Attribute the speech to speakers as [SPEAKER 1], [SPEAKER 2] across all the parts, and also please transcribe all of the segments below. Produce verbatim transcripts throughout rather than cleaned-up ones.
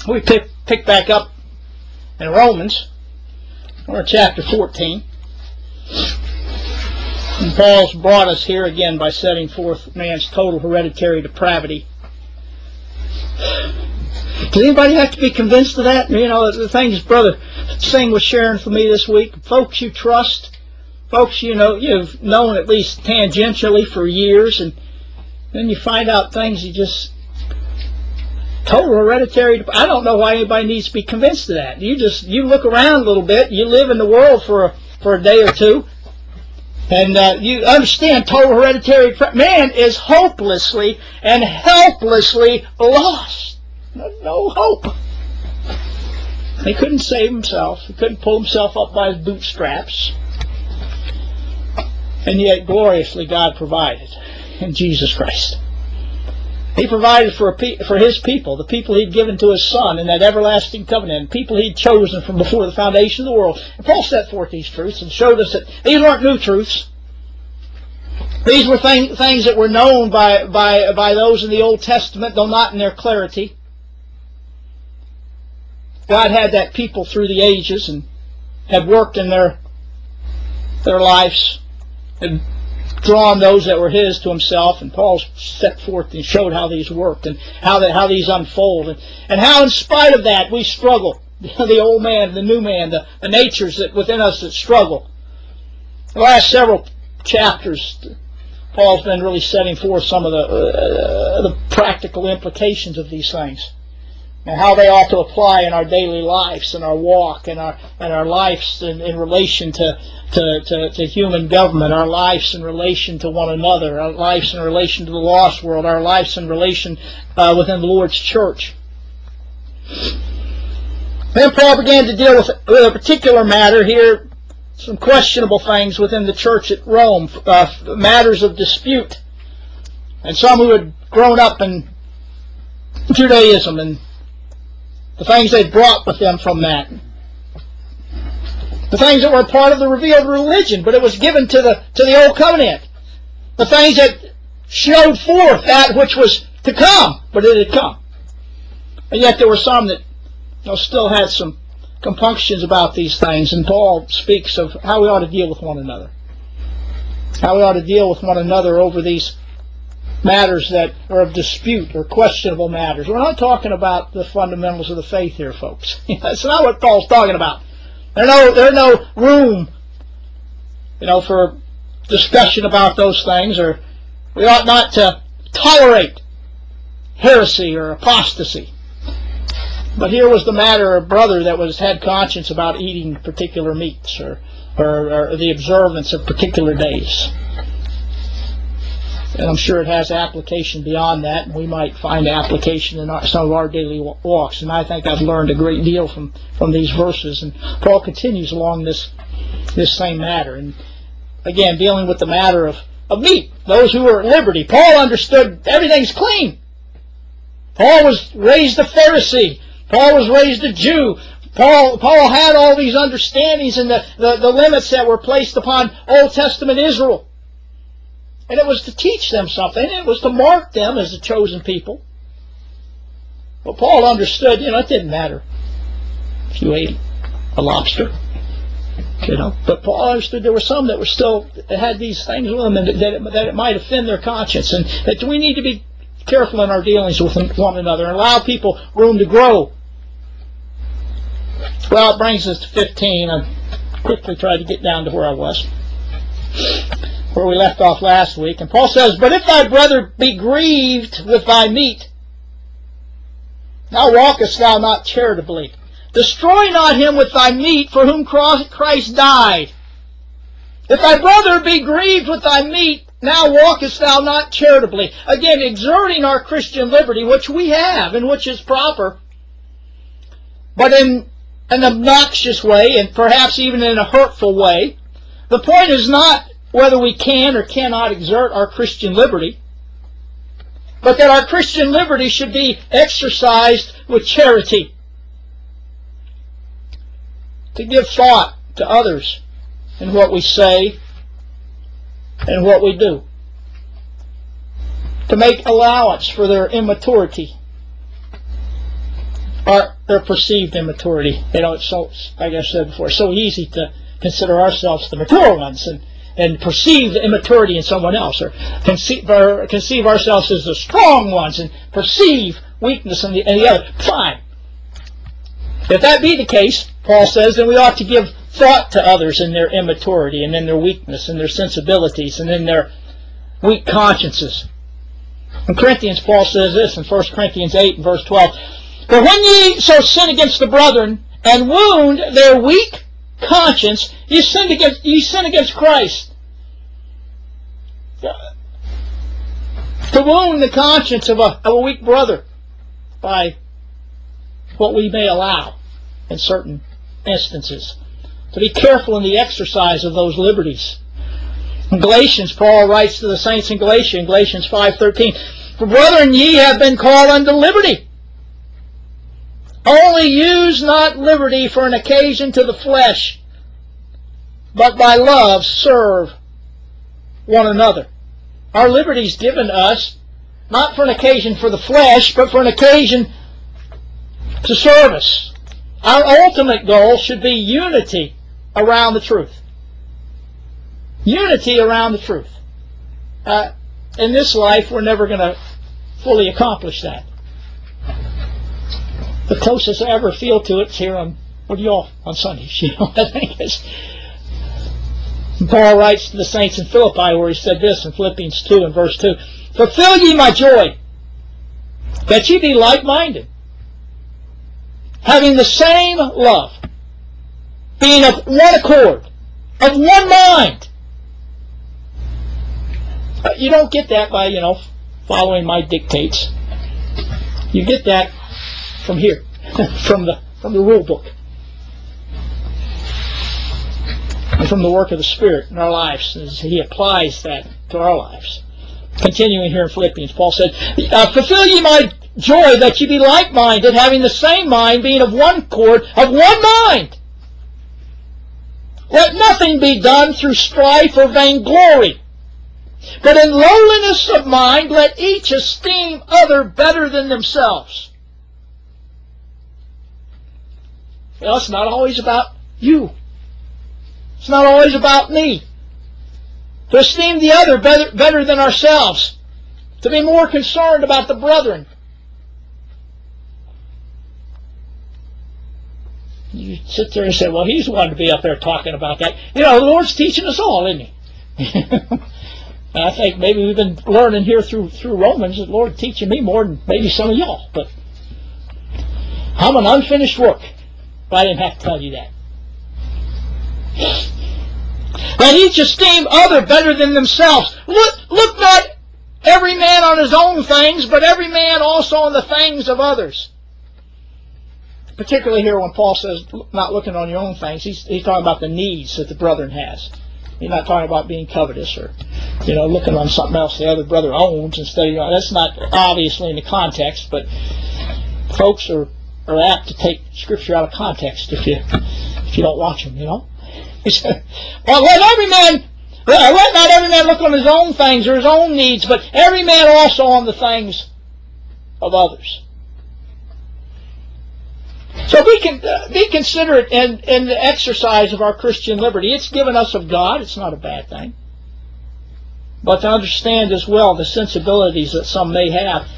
[SPEAKER 1] we pick, pick back up in Romans, or chapter fourteen. And Paul's brought us here again by setting forth man's total hereditary depravity. Does anybody have to be convinced of that? You know, the things Brother Singh was sharing for me this week, folks you trust, folks you know you've known at least tangentially for years, and then you find out things you just total hereditary. I don't know why anybody needs to be convinced of that. You just you look around a little bit, you live in the world for a, for a day or two, and uh, you understand total hereditary. Man is hopelessly and helplessly lost. No, no hope. He couldn't save himself. He couldn't pull himself up by his bootstraps. And yet, gloriously, God provided in Jesus Christ. He provided for a pe for His people, the people He'd given to His Son in that everlasting covenant, people He'd chosen from before the foundation of the world. And Paul set forth these truths and showed us that these weren't new truths. These were thing, things that were known by, by, by those in the Old Testament, though not in their clarity. God had that people through the ages and had worked in their, their lives and drawn those that were His to Himself, and Paul set forth and showed how these worked and how, that, how these unfold, and, and how in spite of that we struggle. The old man, the new man, the, the natures that within us that struggle. The last several chapters, Paul's been really setting forth some of the, uh, the practical implications of these things, and how they ought to apply in our daily lives, in our walk, in our in our lives in, in relation to, to, to, to human government, our lives in relation to one another, our lives in relation to the lost world, our lives in relation uh, within the Lord's church. Then Paul began to deal with, with a particular matter here, some questionable things within the church at Rome, uh, matters of dispute, and some who had grown up in Judaism and the things they brought with them from that. The things that were part of the revealed religion, but it was given to the to the old covenant. The things that showed forth that which was to come, but it had come. And yet there were some that you know, still had some compunctions about these things, and Paul speaks of how we ought to deal with one another. How we ought to deal with one another over these matters that are of dispute or questionable matters. We're not talking about the fundamentals of the faith here, folks. That's not what Paul's talking about. There's no, there's no room, you know, for discussion about those things, or we ought not to tolerate heresy or apostasy. But here was the matter of a brother that was had conscience about eating particular meats or, or, or the observance of particular days. And I'm sure it has application beyond that, and we might find application in our, some of our daily walks. And I think I've learned a great deal from, from these verses. And Paul continues along this this same matter. And again, dealing with the matter of, of meat. Those who are at liberty. Paul understood everything's clean. Paul was raised a Pharisee. Paul was raised a Jew. Paul, Paul had all these understandings and the, the, the limits that were placed upon Old Testament Israel. And it was to teach them something. It was to mark them as a chosen people. But Paul understood, you know, it didn't matter if you ate a lobster, you know. But Paul understood there were some that were still that had these things with them, and that it, that it might offend their conscience, and that we need to be careful in our dealings with one another and allow people room to grow. Well, it brings us to fifteen. I quickly tried to get down to where I was, where we left off last week. And Paul says, "But if thy brother be grieved with thy meat, now walkest thou not charitably. Destroy not him with thy meat, for whom Christ died. If thy brother be grieved with thy meat, now walkest thou not charitably." Again, exerting our Christian liberty, which we have, and which is proper, but in an obnoxious way, and perhaps even in a hurtful way. The point is not whether we can or cannot exert our Christian liberty, but that our Christian liberty should be exercised with charity. To give thought to others in what we say and what we do. To make allowance for their immaturity. Our their perceived immaturity. You know, it's so, like I said before, it's so easy to consider ourselves the mature ones and, and perceive the immaturity in someone else, or conceive, or conceive ourselves as the strong ones and perceive weakness in the, in the other. Fine. If that be the case, Paul says, then we ought to give thought to others in their immaturity and in their weakness and their sensibilities and in their weak consciences. In Corinthians, Paul says this in First Corinthians eight, verse twelve, "For when ye so sin against the brethren and wound their weak conscience, ye sin against, ye sin against Christ." To wound the conscience of a, of a weak brother by what we may allow in certain instances. To be careful in the exercise of those liberties. In Galatians, Paul writes to the saints in Galatia, in Galatians five thirteen, "For brethren, ye have been called unto liberty. Only use not liberty for an occasion to the flesh, but by love serve one another." Our liberty is given us not for an occasion for the flesh, but for an occasion to service. Our ultimate goal should be unity around the truth. Unity around the truth. Uh, in this life, we're never going to fully accomplish that. The closest I ever feel to it is here on, what do y'all, on Sundays, you know, I think it's, Paul writes to the saints in Philippi where he said this in Philippians two and verse two, "Fulfill ye my joy, that ye be like-minded, having the same love, being of one accord, of one mind." You don't get that by, you know, following my dictates. You get that from here, from the from the rule book, and from the work of the Spirit in our lives, as He applies that to our lives. Continuing here in Philippians, Paul said, uh, "Fulfill ye my joy, that ye be like-minded, having the same mind, being of one accord, of one mind. Let nothing be done through strife or vainglory, but in lowliness of mind let each esteem other better than themselves." You know, it's not always about you. It's not always about me. To esteem the other better, better than ourselves. To be more concerned about the brethren. You sit there and say, well, he's the one to be up there talking about that. You know, the Lord's teaching us all, isn't He? I think maybe we've been learning here through through Romans, the Lord teaching me more than maybe some of y'all. But I'm an unfinished work. But I didn't have to tell you that. Let each esteem other better than themselves. Look, look not every man on his own things, but every man also on the things of others. Particularly here when Paul says not looking on your own things, he's, he's talking about the needs that the brethren has. He's not talking about being covetous or, you know, looking on something else the other brother owns instead of, you know, that's not obviously in the context, but folks are, are apt to take Scripture out of context if you if you don't watch them, you know. He said, well, let every man, let not every man look on his own things or his own needs, but every man also on the things of others. So be, con uh, be considerate in, in the exercise of our Christian liberty. It's given us of God. It's not a bad thing. But to understand as well the sensibilities that some may have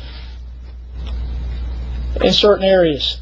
[SPEAKER 1] in certain areas.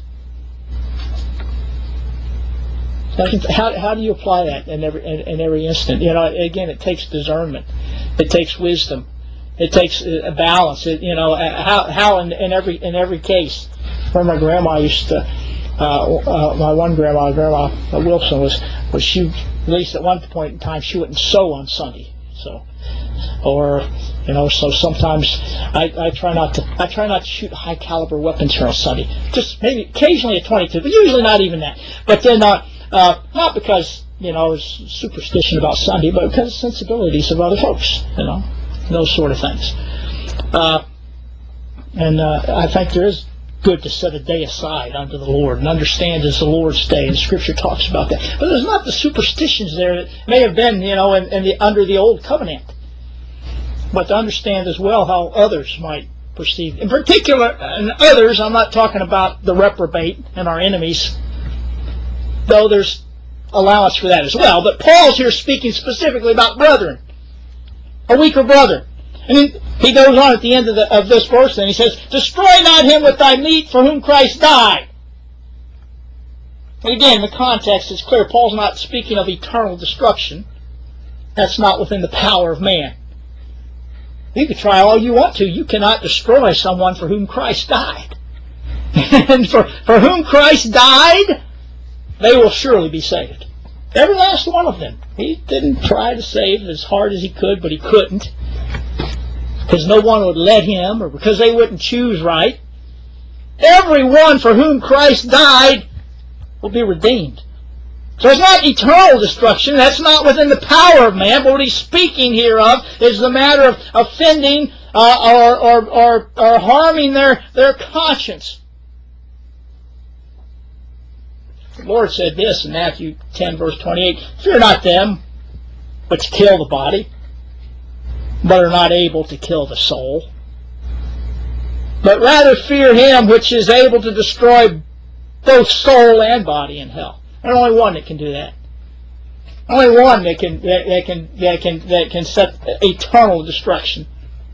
[SPEAKER 1] How, how do you apply that in every, in, in every instant? You know, again, it takes discernment. It takes wisdom. It takes a balance. It, you know, how, how in, in, every, in every case. Where my grandma used to... Uh, uh, my one grandma, Grandma Wilson, was, was she, at least at one point in time, she wouldn't sew on Sunday. So, or, you know, so sometimes I, I try not to, I try not to shoot high caliber weapons here on Sunday. Just maybe occasionally a twenty-two, but usually not even that. But then, uh, uh, not because, you know, it's superstition about Sunday, but because of sensibilities of other folks, you know, those sort of things. Uh, and uh, I think there is good to set a day aside unto the Lord and understand it's the Lord's day, and Scripture talks about that. But there's not the superstitions there that may have been, you know, in, in the under the old covenant. But to understand as well how others might perceived. In particular, and others, I'm not talking about the reprobate and our enemies, though there's allowance for that as well. But Paul's here speaking specifically about brethren, a weaker brother. And then he goes on at the end of, the, of this verse and he says, destroy not him with thy meat for whom Christ died. And again, the context is clear. Paul's not speaking of eternal destruction. That's not within the power of man. You can try all you want to. You cannot destroy someone for whom Christ died. And for, for whom Christ died, they will surely be saved. Every last one of them. He didn't try to save as hard as he could, but he couldn't. Because no one would let him, or because they wouldn't choose right. Everyone for whom Christ died will be redeemed. So it's not eternal destruction. That's not within the power of man. But what he's speaking here of is the matter of offending uh, or, or, or, or harming their, their conscience. The Lord said this in Matthew ten, verse twenty-eight, fear not them which kill the body, but are not able to kill the soul. But rather fear him which is able to destroy both soul and body in hell. There's only one that can do that. Only one that can that, that can that can that can set eternal destruction.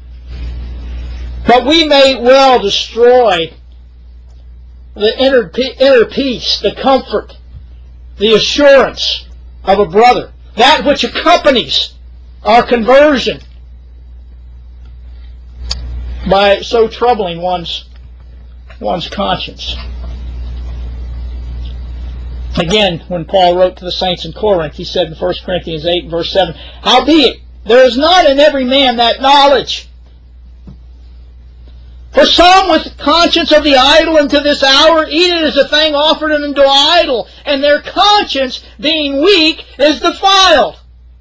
[SPEAKER 1] But we may well destroy the inner inner peace, the comfort, the assurance of a brother, that which accompanies our conversion, by so troubling one's one's conscience. Again, when Paul wrote to the saints in Corinth, he said in First Corinthians eight, verse seven, howbeit, there is not in every man that knowledge. For some with conscience of the idol unto this hour eat it as a thing offered unto an idol, and their conscience, being weak, is defiled.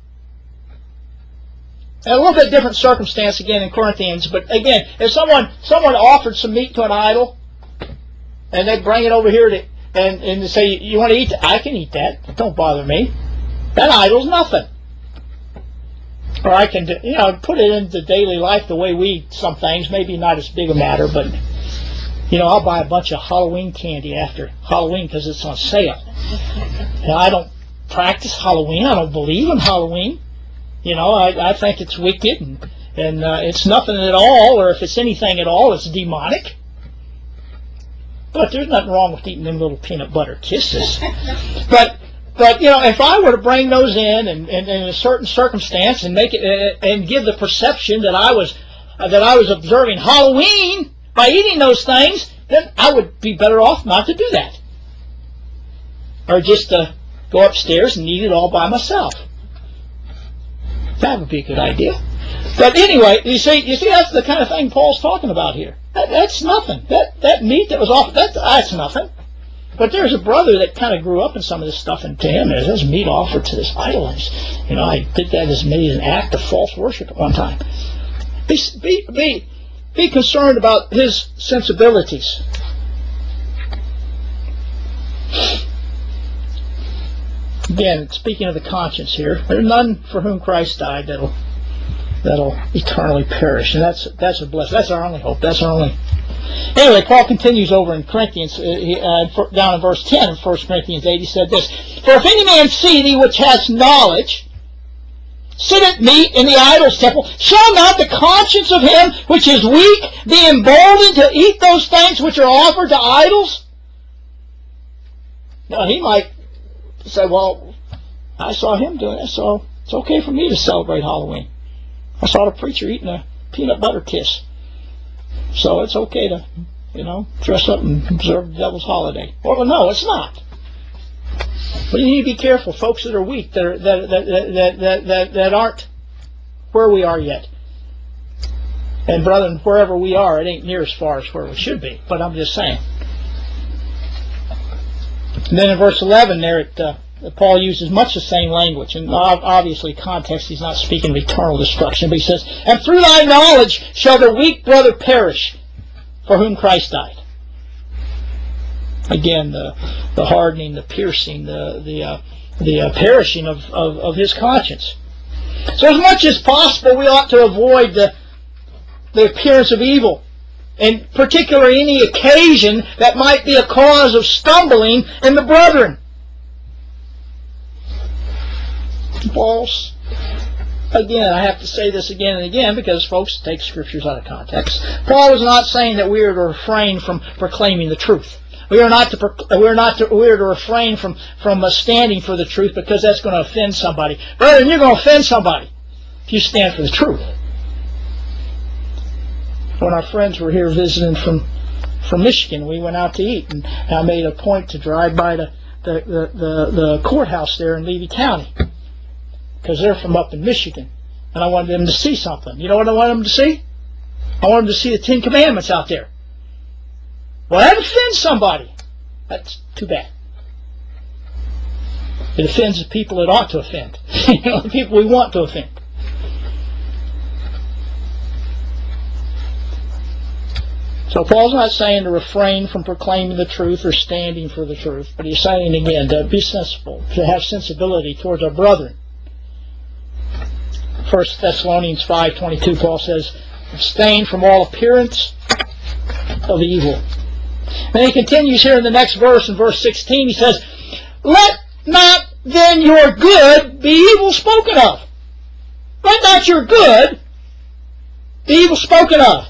[SPEAKER 1] And a little bit different circumstance again in Corinthians, but again, if someone someone offered some meat to an idol, and they bring it over here to And, and to say, you want to eat that? I can eat that. Don't bother me. That idol's nothing. Or I can, you know, put it into daily life the way we eat some things. Maybe not as big a matter, but, you know, I'll buy a bunch of Halloween candy after Halloween because it's on sale. Now, I don't practice Halloween. I don't believe in Halloween. You know, I, I think it's wicked and, and uh, it's nothing at all, or if it's anything at all, it's demonic. But there's nothing wrong with eating them little peanut butter kisses. But, but you know, if I were to bring those in and, and, and in a certain circumstance and make it uh, and give the perception that I was uh, that I was observing Halloween by eating those things, then I would be better off not to do that, or just to uh, go upstairs and eat it all by myself. That would be a good idea. But anyway, you see, you see, that's the kind of thing Paul's talking about here. That, that's nothing. That that meat that was offered, that, that's nothing. But there's a brother that kind of grew up in some of this stuff, and to him, there's this meat offered to this idol. And, you know, I did that as maybe an act of false worship at one time. Be be be, be concerned about his sensibilities. Again, speaking of the conscience here, there are none for whom Christ died that'll that'll eternally perish, and that's that's a blessing. That's our only hope. That's our only. Anyway, Paul continues over in Corinthians, uh, he, uh, for, down in verse ten of First Corinthians eight. He said this: For if any man see thee which has knowledge sit at meat in the idol's temple, shall not the conscience of him which is weak be emboldened to eat those things which are offered to idols? Now he might say, well, I saw him doing it, so it's okay for me to celebrate Halloween. I saw the preacher eating a peanut butter kiss, so it's okay to, you know, dress up and observe the devil's holiday. Well, no, it's not. But you need to be careful, folks that are weak, that are, that, that, that, that, that, that aren't where we are yet. And brethren, wherever we are, it ain't near as far as where we should be. But I'm just saying. And then in verse eleven there, it, uh, Paul uses much the same language. And obviously, context, he's not speaking of eternal destruction. But he says, and through thy knowledge shall the weak brother perish, for whom Christ died. Again, the, the hardening, the piercing, the, the, uh, the uh, perishing of, of, of his conscience. So as much as possible, we ought to avoid the, the appearance of evil in particular any occasion that might be a cause of stumbling in the brethren. False. Again, I have to say this again and again because folks take scriptures out of context. Paul is not saying that we are to refrain from proclaiming the truth. We are not to we are not to, we are to refrain from from uh, standing for the truth because that's going to offend somebody. Brethren, you're going to offend somebody if you stand for the truth. When our friends were here visiting from from Michigan, we went out to eat, and I made a point to drive by the the the, the, the courthouse there in Levy County, because they're from up in Michigan, and I wanted them to see something. You know what I wanted them to see? I wanted them to see the Ten Commandments out there. Well, that offends somebody. That's too bad. It offends the people it ought to offend. You know, the people we want to offend. So Paul's not saying to refrain from proclaiming the truth or standing for the truth, but he's saying again to be sensible, to have sensibility towards our brethren. First Thessalonians five twenty-two, Paul says, abstain from all appearance of evil. And he continues here in the next verse, in verse sixteen, he says, let not then your good be evil spoken of. Let not your good be evil spoken of.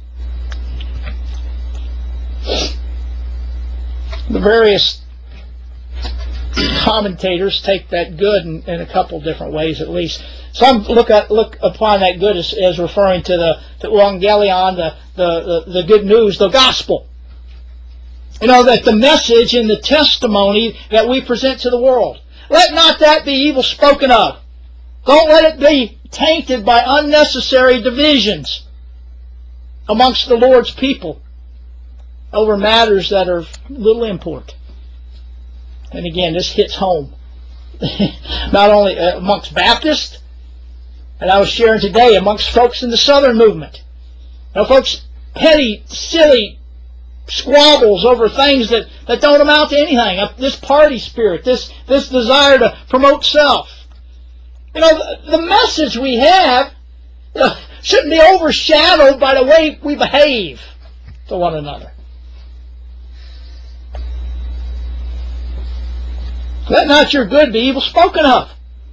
[SPEAKER 1] The various commentators take that good in, in a couple different ways at least. Some look at look upon that good as, as referring to the, the evangelion, the, the, the, the good news, the gospel. You know, that the message and the testimony that we present to the world. Let not that be evil spoken of. Don't let it be tainted by unnecessary divisions amongst the Lord's people over matters that are little import. And again, this hits home. Not only amongst Baptists, and I was sharing today amongst folks in the Southern movement. Now, folks, petty, silly squabbles over things that, that don't amount to anything. This party spirit, this, this desire to promote self. You know, the, the message we have uh, shouldn't be overshadowed by the way we behave to one another. Let not your good be evil spoken of.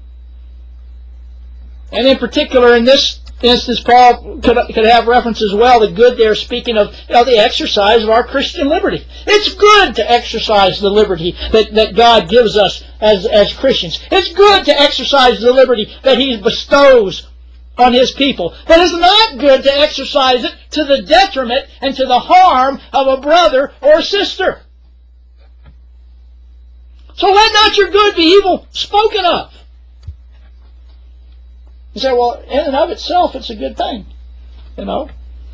[SPEAKER 1] And in particular, in this instance, Paul could, could have reference as well to good there, speaking of, you know, the exercise of our Christian liberty. It's good to exercise the liberty that, that God gives us as, as Christians. It's good to exercise the liberty that He bestows on His people. But it's not good to exercise it to the detriment and to the harm of a brother or a sister. So let not your good be evil spoken of. You say, well, in and of itself, it's a good thing, you know.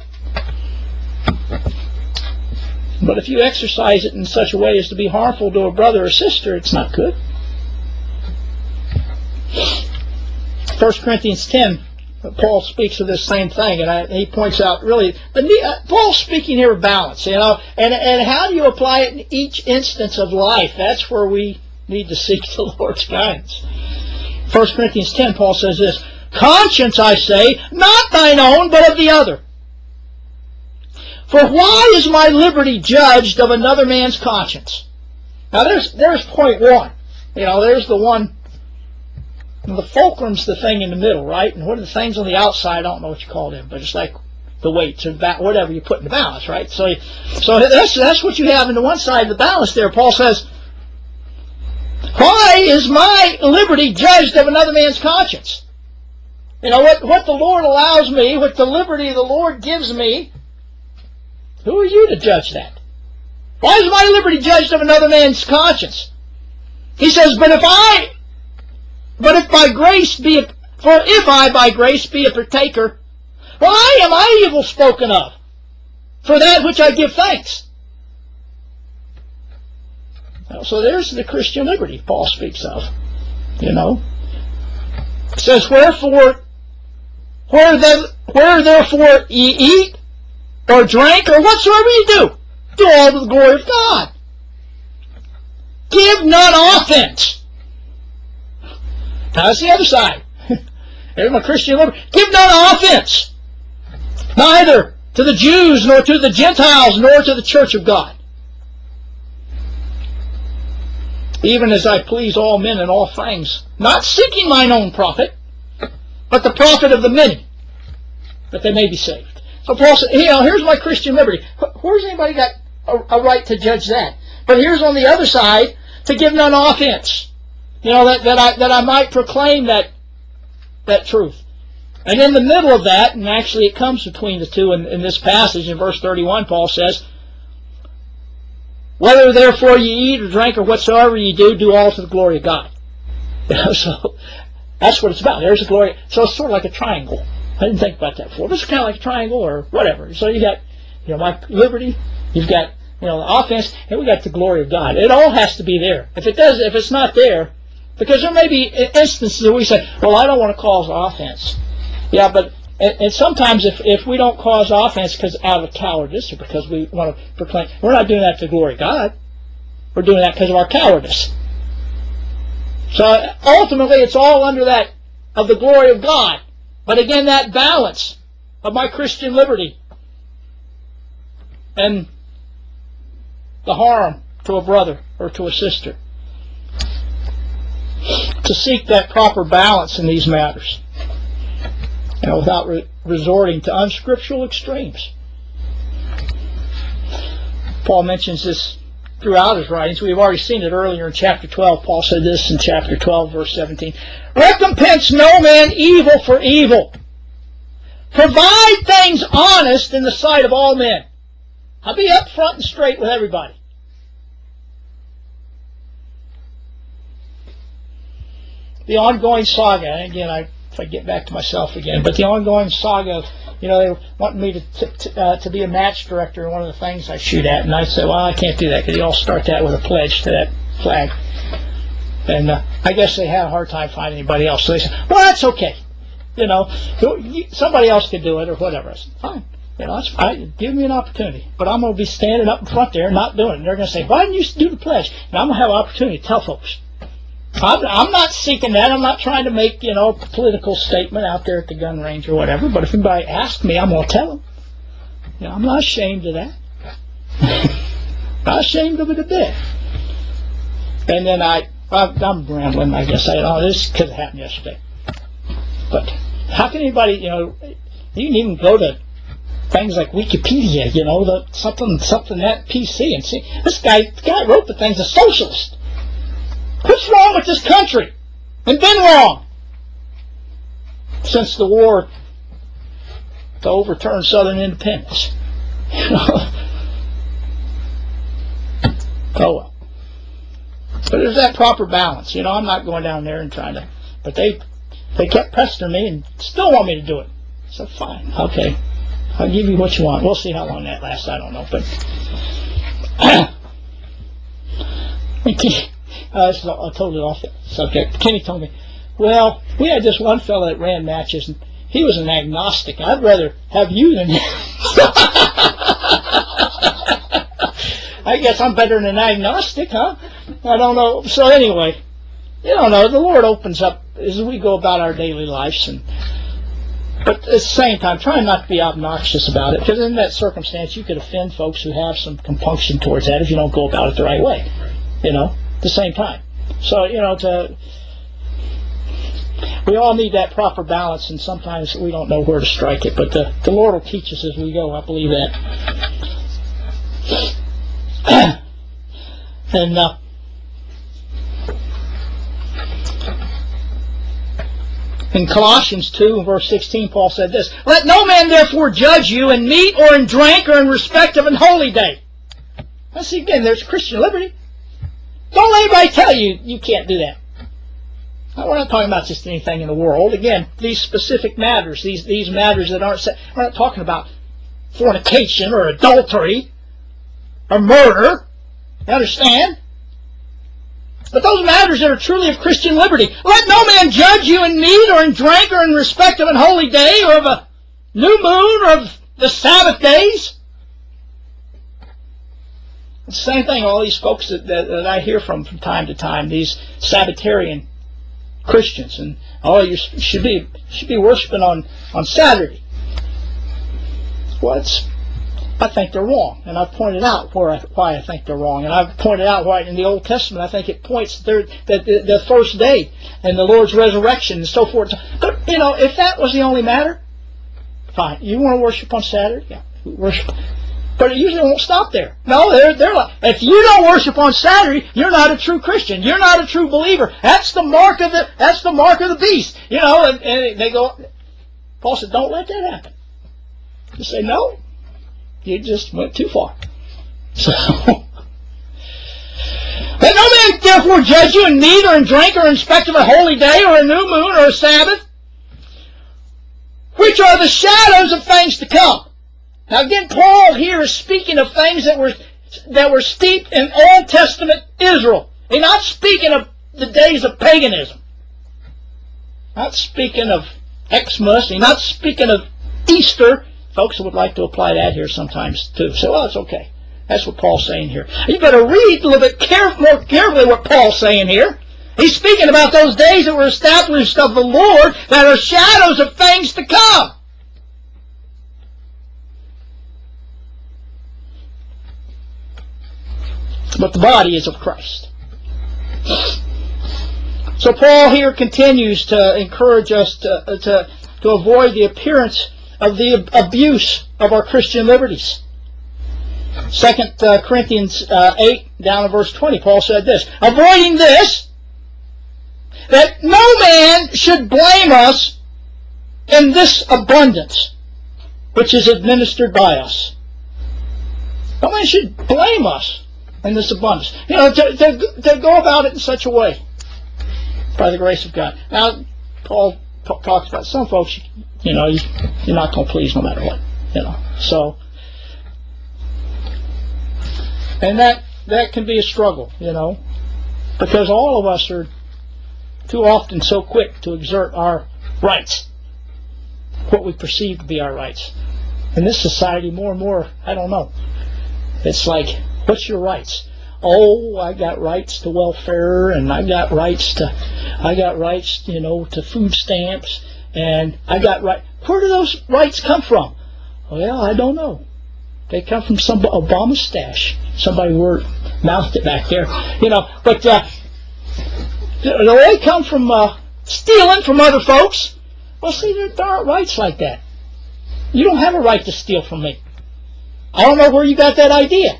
[SPEAKER 1] But if you exercise it in such a way as to be harmful to a brother or sister, it's not good. First Corinthians ten, Paul speaks of this same thing, and I, he points out, really, the, uh, Paul's speaking here of balance, you know, and, and how do you apply it in each instance of life? That's where we need to seek the Lord's guidance. First Corinthians ten, Paul says this, conscience, I say, not thine own, but of the other. For why is my liberty judged of another man's conscience? Now there's there's point one. You know, there's the one, the fulcrum's the thing in the middle, right? And what are the things on the outside? I don't know what you call them, but it's like the weights or whatever you put in the balance, right? So, so that's, that's what you have in the one side of the balance there. Paul says, why is my liberty judged of another man's conscience? You know, what, what the Lord allows me, what the liberty the Lord gives me, who are you to judge that? Why is my liberty judged of another man's conscience? He says, but if I, but if by grace be, a, for if I by grace be a partaker, why am I evil spoken of? For that which I give thanks. So there's the Christian liberty Paul speaks of. You know, it says, wherefore, where, the, where therefore ye eat or drink or whatsoever ye do, do all to the glory of God. Give none offense. Now that's the other side. There's my Christian liberty. Give none offense, neither to the Jews, nor to the Gentiles, nor to the church of God. Even as I please all men in all things, not seeking mine own profit, but the profit of the many, that they may be saved. So Paul said, you know, here's my Christian liberty. Where's anybody got a, a right to judge that? But here's on the other side, to give none offense. You know, that, that I that I might proclaim that that truth. And in the middle of that, and actually it comes between the two in, in this passage, in verse thirty-one, Paul says, whether therefore ye eat or drink or whatsoever ye do, do all to the glory of God. So that's what it's about. There's the glory. So it's sort of like a triangle. I didn't think about that before. But it's kind of like a triangle or whatever. So you got, you know, my liberty, you've got, you know, the offense, and we got the glory of God. It all has to be there. If it does, if it's not there, because there may be instances where we say, well, I don't want to cause offense. Yeah, but and, and sometimes if, if we don't cause offense because out of cowardice or because we want to proclaim, we're not doing that to the glory of God. We're doing that because of our cowardice. So ultimately, it's all under that of the glory of God. But again, that balance of my Christian liberty and the harm to a brother or to a sister. To seek that proper balance in these matters, you know, without re resorting to unscriptural extremes. Paul mentions this throughout his writings. We've already seen it earlier in chapter twelve. Paul said this in chapter twelve, verse seventeen. Recompense no man evil for evil. Provide things honest in the sight of all men. I'll be up front and straight with everybody. The ongoing saga, and again, I, if I get back to myself again, but the ongoing saga of, you know, they wanted me to to, uh, to be a match director in one of the things I shoot at, and I said, well, I can't do that because you all start that with a pledge to that flag. And uh, I guess they had a hard time finding anybody else, so they said, well, that's okay. You know, somebody else could do it or whatever. I said, fine. You know, that's fine. Give me an opportunity. But I'm going to be standing up in front there and not doing it. And they're going to say, why didn't you do the pledge? And I'm going to have an opportunity to tell folks. I'm, I'm not seeking that. I'm not trying to make, you know, a political statement out there at the gun range or whatever. But if anybody asks me, I'm going to tell them. You know, I'm not ashamed of that. Not ashamed of it a bit. And then I, I'm rambling, I guess. I, oh, this could have happened yesterday. But how can anybody, you know, you can even go to things like Wikipedia, you know, the, something, something that P C and see, this guy, the guy wrote the thing's a socialist. What's wrong with this country? And been wrong since the war to overturn Southern independence. You know? Oh well. But there's that proper balance. You know, I'm not going down there and trying to, but they they kept pestering me and still want me to do it. So fine, okay. I'll give you what you want. We'll see how long that lasts. I don't know, but Uh, this is a, a totally off the subject. Kenny told me, well, we had this one fellow that ran matches, and he was an agnostic. I'd rather have you than him. I guess I'm better than an agnostic, huh? I don't know. So anyway, you don't know. The Lord opens up as we go about our daily lives, and but at the same time, trying not to be obnoxious about it, because in that circumstance, you could offend folks who have some compunction towards that if you don't go about it the right way. You know. At the same time. So, you know, to, we all need that proper balance, and sometimes we don't know where to strike it, but the, the Lord will teach us as we go. I believe that. And uh, in Colossians two, verse sixteen, Paul said this, let no man therefore judge you in meat or in drink or in respect of an holy day. Now see, again, there's Christian liberty. Don't let anybody tell you you can't do that. Now, we're not talking about just anything in the world. Again, these specific matters, these these matters that aren't set, we're not talking about fornication or adultery or murder. You understand? But those matters that are truly of Christian liberty. Let no man judge you in meat or in drink or in respect of an holy day or of a new moon or of the Sabbath days. It's the same thing, all these folks that, that, that I hear from from time to time, these Sabbatarian Christians, and oh, you should be should be worshiping on, on Saturday. What's I think they're wrong, and I've pointed out where I, why I think they're wrong, and I've pointed out why in the Old Testament I think it points that the, the first day and the Lord's resurrection and so forth. But you know, if that was the only matter, fine. You want to worship on Saturday? Yeah, worship. But it usually won't stop there. No, they're they're like, if you don't worship on Saturday, you're not a true Christian. You're not a true believer. That's the mark of the that's the mark of the beast. You know, and, and they go. Paul said, don't let that happen. You say no. You just went too far. So, let no man therefore judge you in meat or in drink or in respect of a holy day or a new moon or a Sabbath, which are the shadows of things to come. Now again, Paul here is speaking of things that were that were steeped in Old Testament Israel. He's not speaking of the days of paganism. Not speaking of Xmas. He's not speaking of Easter. Folks would like to apply that here sometimes too. So, well, it's okay. That's what Paul's saying here. You better read a little bit caref- more carefully what Paul's saying here. He's speaking about those days that were established of the Lord that are shadows of things to come. But the body is of Christ. So Paul here continues to encourage us to, to, to avoid the appearance of the abuse of our Christian liberties. Second uh, Corinthians uh, eight, down in verse twenty, Paul said this, avoiding this, that no man should blame us in this abundance, which is administered by us. No man should blame us in this abundance. You know, to, to, to go about it in such a way, by the grace of God. Now, Paul t- talks about some folks, you know, you're not going to please no matter what, you know. So, and that that can be a struggle, you know, because all of us are too often so quick to exert our rights, what we perceive to be our rights. In this society, more and more, I don't know. It's like, what's your rights? Oh, I got rights to welfare, and I got rights to, I got rights, you know, to food stamps. And I got right. Where do those rights come from? Well, I don't know. They come from some Obama stash. Somebody word mouthed it back there, you know. But uh, they come from uh, stealing from other folks. Well, see, there, there aren't rights like that. You don't have a right to steal from me. I don't know where you got that idea.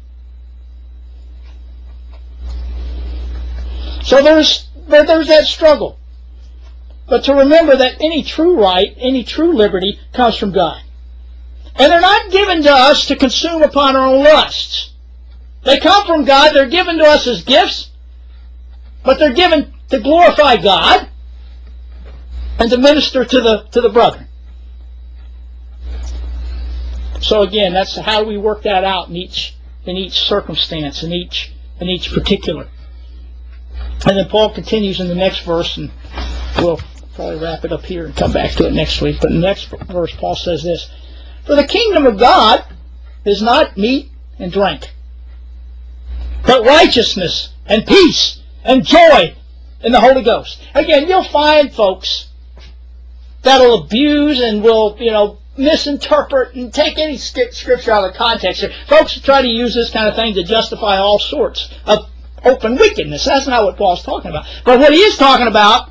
[SPEAKER 1] So there's there, there's that struggle. But to remember that any true right, any true liberty comes from God. And they're not given to us to consume upon our own lusts. They come from God. They're given to us as gifts. But they're given to glorify God and to minister to the to the brethren. So again, that's how we work that out in each in each circumstance, in each in each particular. And then Paul continues in the next verse, and we'll probably wrap it up here and come back to it next week. But in the next verse, Paul says this, for the kingdom of God is not meat and drink, but righteousness and peace and joy in the Holy Ghost. Again, you'll find folks that'll abuse and will, you know, misinterpret and take any scripture out of context. Folks try to use this kind of thing to justify all sorts of open wickedness. That's not what Paul's talking about. But what he is talking about,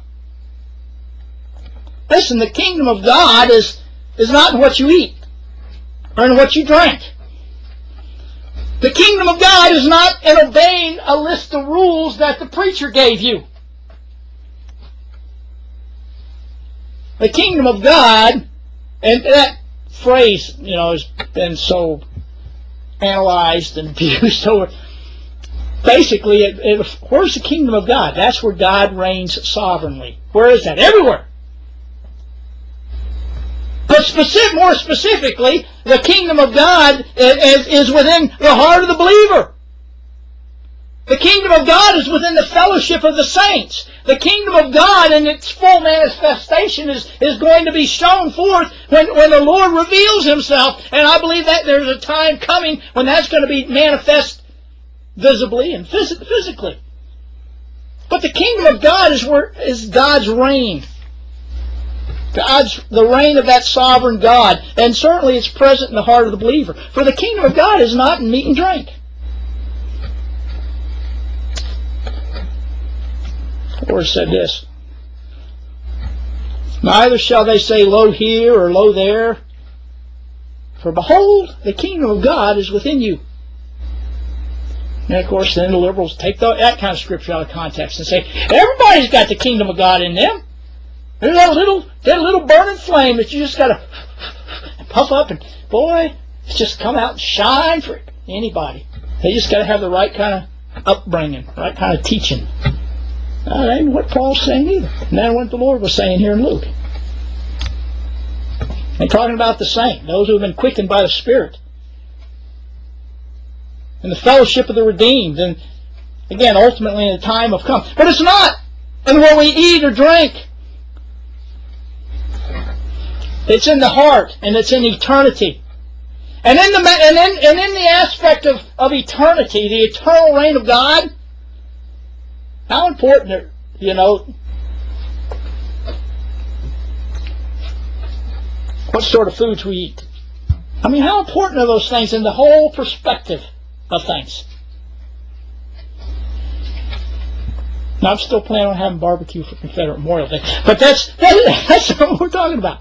[SPEAKER 1] listen, the kingdom of God is, is not in what you eat or in what you drink. The kingdom of God is not in obeying a list of rules that the preacher gave you. The kingdom of God, and that phrase, you know, has been so analyzed and abused over. Basically, it, it, where's the kingdom of God? That's where God reigns sovereignly. Where is that? Everywhere. But specific, more specifically, the kingdom of God is, is within the heart of the believer. The kingdom of God is within the fellowship of the saints. The kingdom of God in its full manifestation is, is going to be shown forth when, when the Lord reveals Himself. And I believe that there's a time coming when that's going to be manifest visibly and phys- physically. But the kingdom of God is where is God's reign. God's, the reign of that sovereign God. And certainly it's present in the heart of the believer. For the kingdom of God is not in meat and drink. The Lord said this, neither shall they say, lo here or lo there, for behold, the kingdom of God is within you. And of course, then the liberals take the, that kind of scripture out of context and say, everybody's got the kingdom of God in them. There's that little, that little burning flame that you just got to puff up, and boy, it's just come out and shine for anybody. They just got to have the right kind of upbringing, right kind of teaching. Now, that ain't what Paul's saying either. And that's what the Lord was saying here in Luke. They're talking about the saint, those who have been quickened by the Spirit, and the fellowship of the redeemed, and again, ultimately in the time of come. But it's not in what we eat or drink. It's in the heart, and it's in eternity. And in the and in, and in the aspect of, of eternity, the eternal reign of God, how important are, you know, what sort of foods we eat. I mean, how important are those things in the whole perspective of things? Now, I'm still planning on having barbecue for Confederate Memorial Day, but that's that, that's not what we're talking about.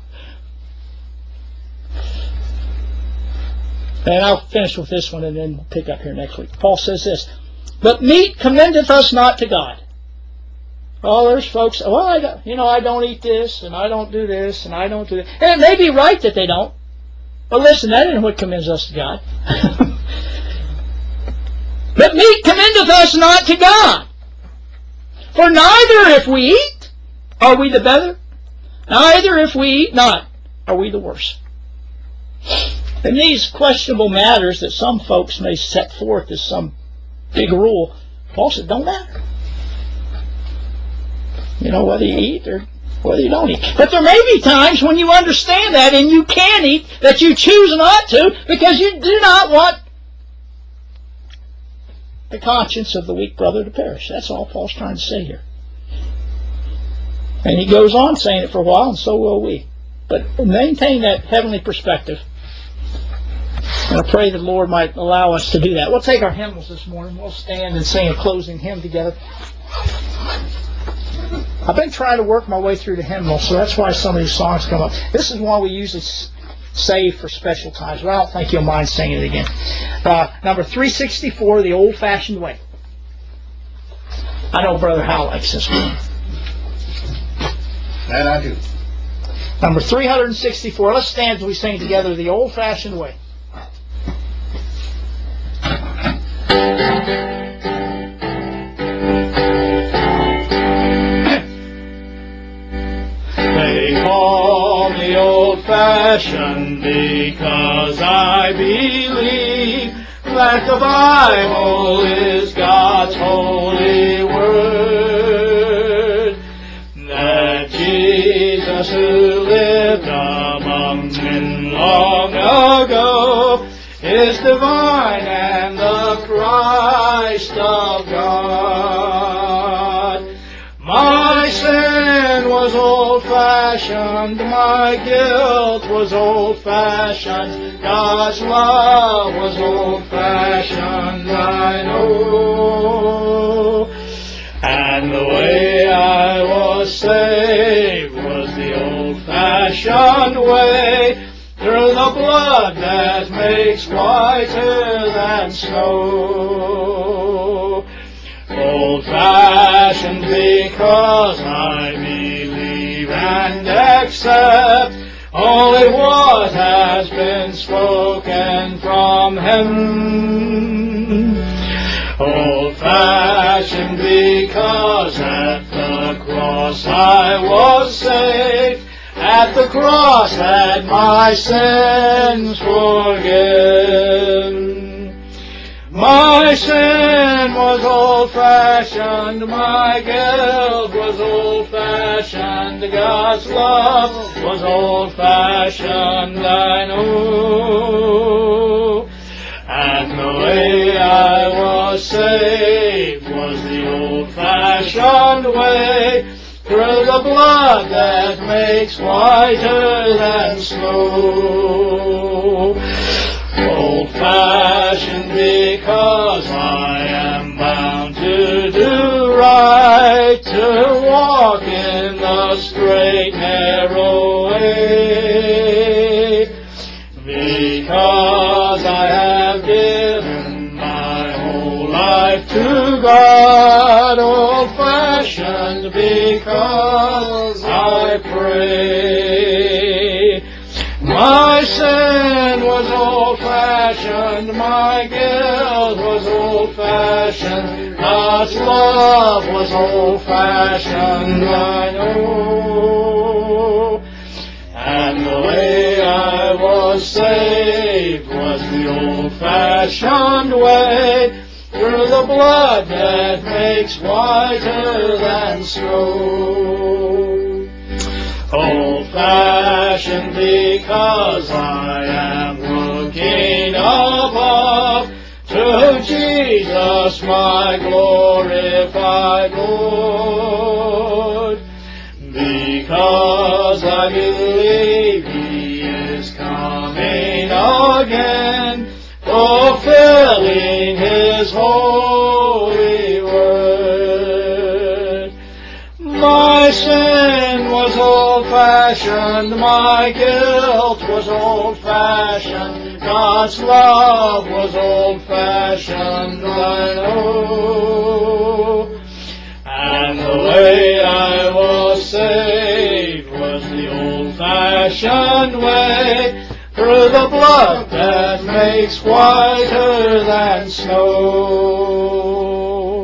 [SPEAKER 1] And I'll finish with this one, and then we'll pick up here next week. Paul says this, but meat commendeth us not to God. Oh, there's folks, well, I don't, you know, I don't eat this, and I don't do this, and I don't do that. And it may be right that they don't. But listen, that isn't what commends us to God. But meat commendeth us not to God. For neither if we eat are we the better, neither if we eat not are we the worse. In these questionable matters that some folks may set forth as some big rule, Paul said, don't matter. You know, whether you eat or whether you don't eat. But there may be times when you understand that and you can eat that you choose not to because you do not want the conscience of the weak brother to perish. That's all Paul's trying to say here. And he goes on saying it for a while, and so will we. But maintain that heavenly perspective. And I pray the Lord might allow us to do that. We'll take our hymnals this morning. We'll stand and sing a closing hymn together. I've been trying to work my way through the hymnal, so that's why some of these songs come up. This is one we usually save for special times, but I don't think you'll mind singing it again. Uh, number three sixty-four, The Old-Fashioned Way. I know Brother Hal likes this one.
[SPEAKER 2] That I do.
[SPEAKER 1] Number three sixty-four. Let's stand as we sing together, The Old-Fashioned Way.
[SPEAKER 2] They call me old-fashioned because I believe that the Bible is God's holy word, that Jesus who lived among men long ago is divine and the Christ of God. My sin was old-fashioned, my guilt was old-fashioned, God's love was old-fashioned, I know. And the way I was saved was the old-fashioned way, through the blood that makes whiter than snow. Old-fashioned because I believe and accept only what has been spoken from Him. Old-fashioned because at the cross I was saved, at the cross had my sins forgiven. My sin was old-fashioned, my guilt was old-fashioned, God's love was old-fashioned, I know. And the way I was saved was the old-fashioned way, through the blood that makes whiter than snow. Old-fashioned because I am bound to do right, to walk in the straight narrow way, because I have given my whole life to God. Old-fashioned because I pray. My sin was old-fashioned, my guilt was old-fashioned, God's love was old-fashioned, I know. And the way I was saved was the old-fashioned way, through the blood that makes whiter than snow. Old-fashioned because I am looking above to Jesus, my glorified Lord, because I believe He is coming again, fulfilling His holy word. My sin was old-fashioned, my guilt was old-fashioned, God's love was old-fashioned, I know. And the way I was saved was the old-fashioned way, through the blood that makes whiter than snow.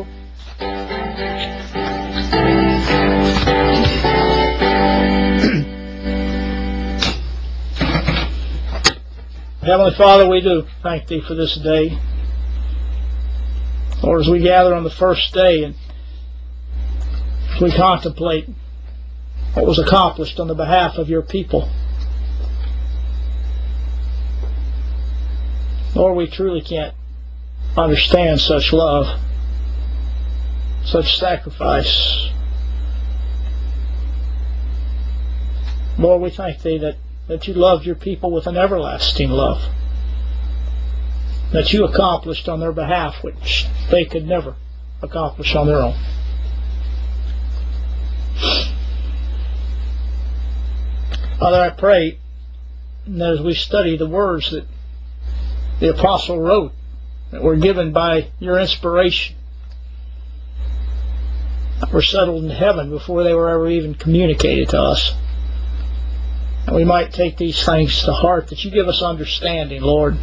[SPEAKER 1] Heavenly Father, we do thank Thee for this day. Lord, as we gather on the first day and as we contemplate what was accomplished on the behalf of Your people, Lord, we truly can't understand such love, such sacrifice. Lord, we thank Thee that that You loved Your people with an everlasting love, that You accomplished on their behalf which they could never accomplish on their own. Father, I pray that as we study the words that the Apostle wrote, that were given by Your inspiration, that were settled in heaven before they were ever even communicated to us, and we might take these things to heart, that You give us understanding, Lord.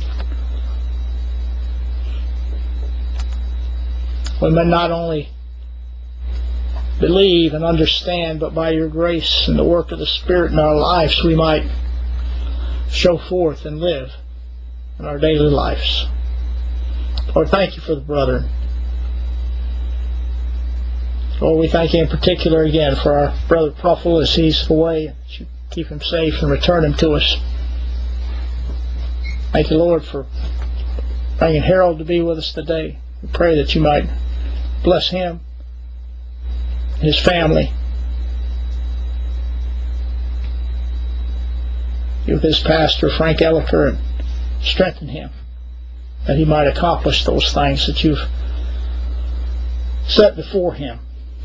[SPEAKER 1] We may not only believe and understand, but by Your grace and the work of the Spirit in our lives, we might show forth and live in our daily lives. Lord, thank You for the brethren. Lord, we thank You in particular again for our brother Praful as he's away, that You keep him safe and return him to us. Thank You, Lord, for bringing Harold to be with us today. We pray that You might bless him, his family, be with his pastor, Frank Elliker, and strengthen him, that he might accomplish those things that You've set before him.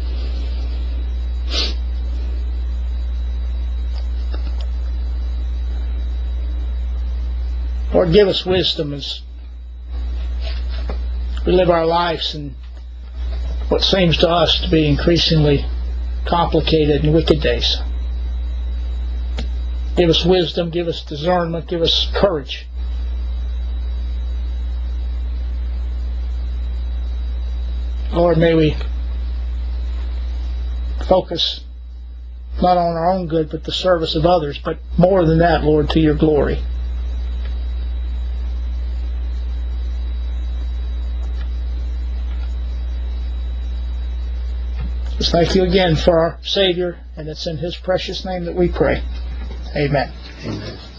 [SPEAKER 1] Lord, give us wisdom as we live our lives in what seems to us to be increasingly complicated and wicked days. Give us wisdom, give us discernment, give us courage. Lord, may we focus not on our own good, but the service of others, but more than that, Lord, to Your glory. Just thank You again for our Savior, and it's in His precious name that we pray. Amen.
[SPEAKER 2] Amen.